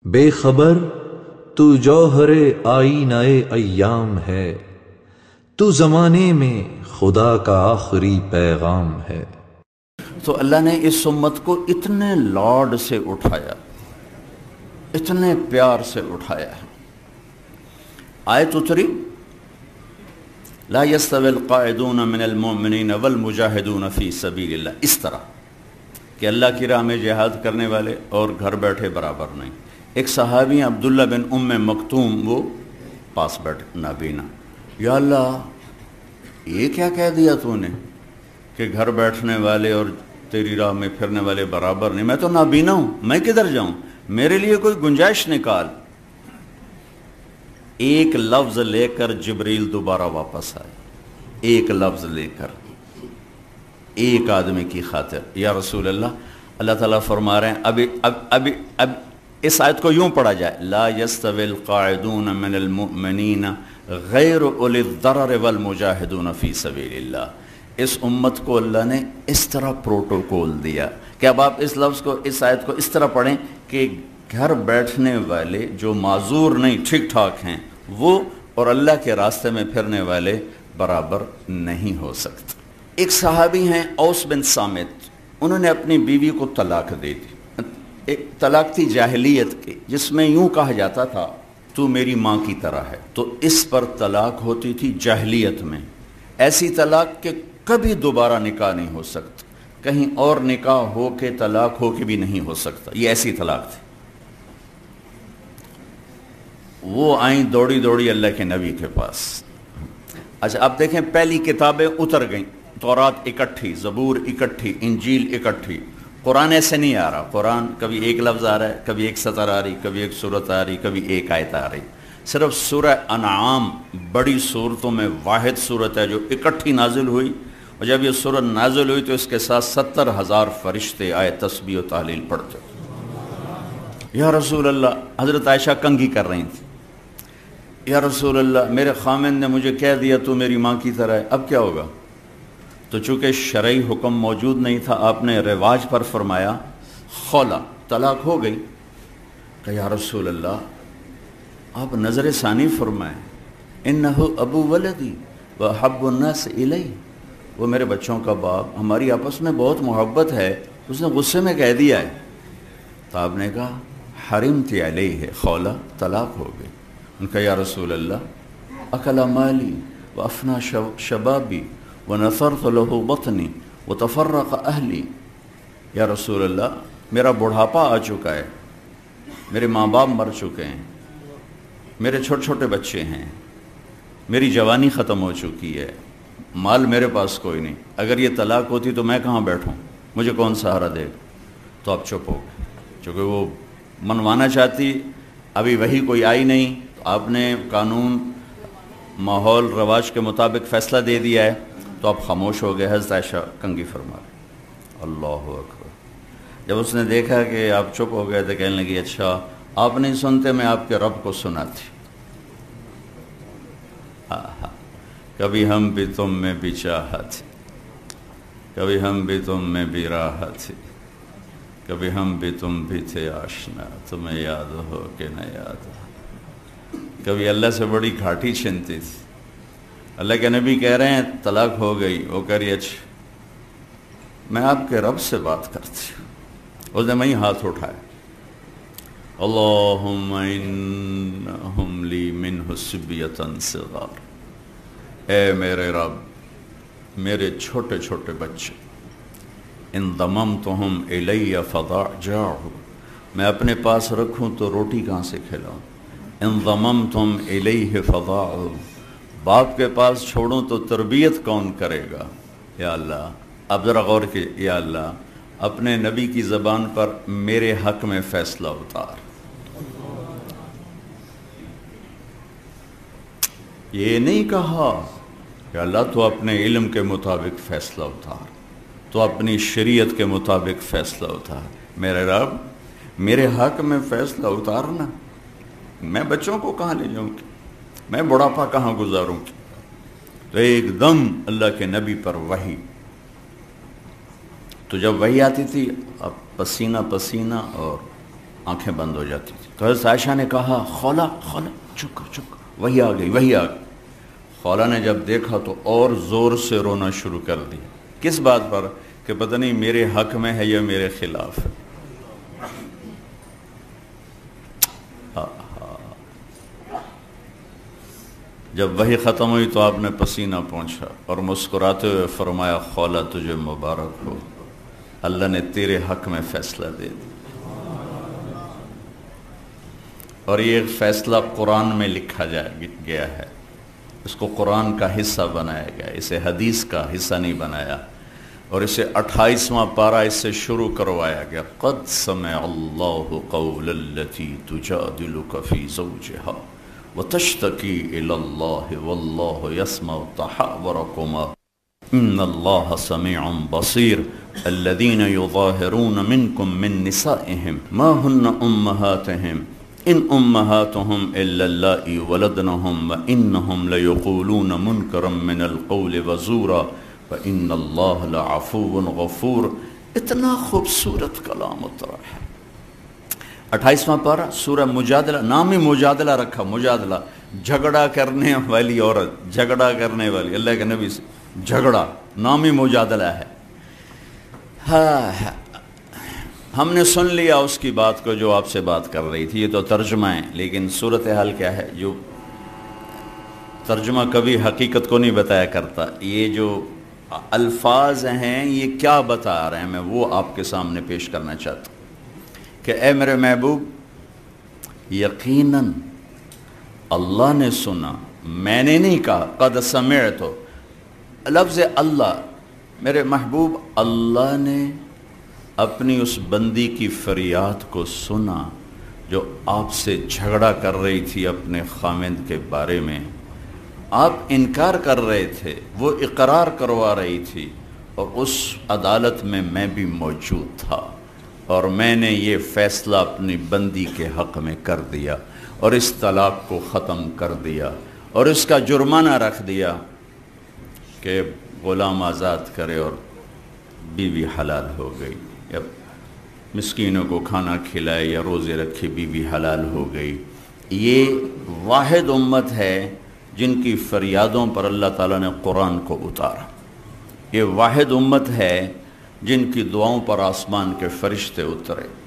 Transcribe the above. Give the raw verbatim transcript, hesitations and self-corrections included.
بے خبر تو جوہر آئینہ ایام ہے، تو زمانے میں خدا کا آخری پیغام ہے۔ تو اللہ نے اس امت کو اتنے لاڈ سے اٹھایا، اتنے پیار سے اٹھایا ہے۔ آیت اتری لا يستوي القاعدون من المؤمنین والمجاہدون فی سبیل اللہ، اس طرح کہ اللہ کی راہ میں جہاد کرنے والے اور گھر بیٹھے برابر نہیں۔ ایک صحابی عبداللہ بن ام مکتوم، وہ پاس بیٹھے نابینا، یا اللہ یہ کیا کہہ دیا تو نے کہ گھر بیٹھنے والے اور تیری راہ میں پھرنے والے برابر نہیں؟ میں تو نابینا ہوں، میں کدھر جاؤں؟ میرے لیے کوئی گنجائش نکال۔ ایک لفظ لے کر جبریل دوبارہ واپس آئے، ایک لفظ لے کر، ایک آدمی کی خاطر۔ یا رسول اللہ، اللہ تعالیٰ فرما رہے ہیں اب اب اب اب اس آیت کو یوں پڑھا جائے، لا يستوي القاعدون من المؤمنین غیر اولی الضرر والمجاہدون فی سبیل اللہ۔ اس امت کو اللہ نے اس طرح پروٹوکول دیا کہ اب آپ اس لفظ کو، اس آیت کو اس طرح پڑھیں کہ گھر بیٹھنے والے جو معذور نہیں، ٹھیک ٹھاک ہیں، وہ اور اللہ کے راستے میں پھرنے والے برابر نہیں ہو سکتے۔ ایک صحابی ہیں اوس بن صامت، انہوں نے اپنی بیوی کو طلاق دے دی۔ ایک طلاق تھی جاہلیت کی، جس میں یوں کہا جاتا تھا تو میری ماں کی طرح ہے، تو اس پر طلاق ہوتی تھی جاہلیت میں۔ ایسی طلاق کہ کبھی دوبارہ نکاح نہیں ہو سکتا، کہیں اور نکاح ہو کے طلاق ہو کے بھی نہیں ہو سکتا، یہ ایسی طلاق تھی۔ وہ آئیں دوڑی دوڑی اللہ کے نبی کے پاس۔ اچھا اب دیکھیں، پہلی کتابیں اتر گئیں، تورات اکٹھی، زبور اکٹھی، انجیل اکٹھی۔ قرآن ایسے نہیں آ رہا، قرآن کبھی ایک لفظ آ رہا ہے، کبھی ایک سطر آ رہی، کبھی ایک سورت آ رہی، کبھی ایک آیت آ رہی۔ صرف سورہ انعام بڑی صورتوں میں واحد صورت ہے جو اکٹھی نازل ہوئی، اور جب یہ صورت نازل ہوئی تو اس کے ساتھ ستر ہزار فرشتے آئے تسبیح و تحلیل پڑھتے۔ یا رسول اللہ، حضرت عائشہ کنگھی کر رہی تھی، یا رسول اللہ میرے خامن نے مجھے کہہ دیا تو میری ماں کی طرح ہے، اب کیا ہوگا؟ تو چونکہ شرعی حکم موجود نہیں تھا، آپ نے رواج پر فرمایا خولا، طلاق ہو گئی۔ کہ یا رسول اللہ آپ نظر ثانی فرمائیں، انہو ابو ولدی وحب الناس الی، وہ میرے بچوں کا باپ، ہماری آپس میں بہت محبت ہے، اس نے غصے میں کہہ دیا ہے۔ تو آپ نے کہا حرمت علیہ، خولا طلاق ہو گئی۔ ان کا یا رسول اللہ اکل مالی وافنا شبابی ونثرت له بطنی وتفرق اہلی، یا رسول اللہ میرا بڑھاپا آ چکا ہے، میرے ماں باپ مر چکے ہیں، میرے چھوٹے چھوٹے بچے ہیں، میری جوانی ختم ہو چکی ہے، مال میرے پاس کوئی نہیں، اگر یہ طلاق ہوتی تو میں کہاں بیٹھوں، مجھے کون سہارا دے گا؟ تو آپ چپ ہو گئے، چونکہ وہ منوانا چاہتی، ابھی وہی کوئی آئی نہیں، تو آپ نے قانون ماحول رواج کے مطابق فیصلہ دے دیا ہے، تو آپ خاموش ہو گئے۔ حضرت عائشہ کنگھی فرما رہے، اللہ اکبر۔ جب اس نے دیکھا کہ آپ چپ ہو گئے تو کہنے لگی اچھا آپ نہیں سنتے، میں آپ کے رب کو سناتی۔ آہا، کبھی ہم بھی تم میں بھی چاہت، کبھی ہم بھی تم میں بھی راحت، کبھی ہم بھی تم بھی تھے آشنا، تمہیں یاد ہو کہ نہ یاد ہو۔ کبھی اللہ سے بڑی گھاٹی چھنتی تھی، اللہ کے نبی کہہ رہے ہیں طلاق ہو گئی، وہ کہہ رہی اچھا میں آپ کے رب سے بات کرتی ہوں۔ اس نے وہیں ہاتھ اٹھایا، اللہم انہم لی منہ صبیۃ صغار، اے میرے رب میرے چھوٹے چھوٹے بچے، ان ضممتہم الی فضاجعہ، میں اپنے پاس رکھوں تو روٹی کہاں سے کھلاؤں، ان ضممتم الیہ فضاعہ، باپ کے پاس چھوڑوں تو تربیت کون کرے گا؟ یا اللہ اب ذرا غور کی، یا اللہ اپنے نبی کی زبان پر میرے حق میں فیصلہ اتار۔ یہ نہیں کہا کہ اللہ تو اپنے علم کے مطابق فیصلہ اتار، تو اپنی شریعت کے مطابق فیصلہ اتار۔ میرے رب میرے حق میں فیصلہ اتارنا، میں بچوں کو کہاں لے جاؤں گی، میں بڑھاپا کہاں گزاروں گی؟ تو ایک دم اللہ کے نبی پر وحی، تو جب وحی آتی تھی اب پسینہ پسینہ اور آنکھیں بند ہو جاتی تھی۔ تو حضرت عائشہ نے کہا خولا خولا چپ کر چپ کر، وہی آ گئی وہی آ گئی۔ خولا نے جب دیکھا تو اور زور سے رونا شروع کر دی۔ کس بات پر؟ کہ پتہ نہیں میرے حق میں ہے یا میرے خلاف ہے۔ جب وہی ختم ہوئی تو آپ نے پسینہ پہنچا اور مسکراتے ہوئے فرمایا خولا تجھے مبارک ہو، اللہ نے تیرے حق میں فیصلہ دے دیا۔ اور یہ ایک فیصلہ قرآن میں لکھا جائے گیا ہے، اس کو قرآن کا حصہ بنایا گیا، اسے حدیث کا حصہ نہیں بنایا، اور اسے اٹھائیسواں پارہ اس سے شروع کروایا گیا۔ قد سمع اللہ قول التی تجادلک فی زوجہا وتشتکی الی اللہ واللہ یسمع تحاورکما ان اللہ سمیع بصیر الذین یظاہرون منکم من نسائہم ما ہن امہاتہم ان امہاتہم الا اللائی ولدنہم وانہم لیقولون منکرا من القول وزورا وَإِنَّ اللَّهَ لَعَفُوٌ غَفُورٌ۔ اتنا خوبصورت کلام اترا ہے۔ اٹھائیسواں پارہ سورہ مجادلہ، نام ہی مجادلہ رکھا، مجادلہ، جھگڑا کرنے والی عورت، جھگڑا کرنے والی، اللہ کے نبی سے جھگڑا، نام ہی مجادلہ ہے۔ ہاں ہم نے سن لیا اس کی بات کو جو آپ سے بات کر رہی تھی، یہ تو ترجمہ ہے، لیکن صورتحال کیا ہے؟ جو ترجمہ کبھی حقیقت کو نہیں بتایا کرتا، یہ جو الفاظ ہیں یہ کیا بتا رہے ہیں، میں وہ آپ کے سامنے پیش کرنا چاہتا ہوں کہ اے میرے محبوب، یقیناً اللہ نے سنا، میں نے نہیں کہا، قد سمعت، لفظ اللہ، میرے محبوب اللہ نے اپنی اس بندی کی فریاد کو سنا جو آپ سے جھگڑا کر رہی تھی اپنے خاوند کے بارے میں۔ آپ انکار کر رہے تھے، وہ اقرار کروا رہی تھی، اور اس عدالت میں میں بھی موجود تھا، اور میں نے یہ فیصلہ اپنی بندی کے حق میں کر دیا، اور اس طلاق کو ختم کر دیا، اور اس کا جرمانہ رکھ دیا کہ غلام آزاد کرے اور بیوی حلال ہو گئی، یا مسکینوں کو کھانا کھلائے یا روزے رکھے، بیوی حلال ہو گئی۔ یہ واحد امت ہے جن کی فریادوں پر اللہ تعالیٰ نے قرآن کو اتارا، یہ واحد امت ہے جن کی دعاؤں پر آسمان کے فرشتے اترے۔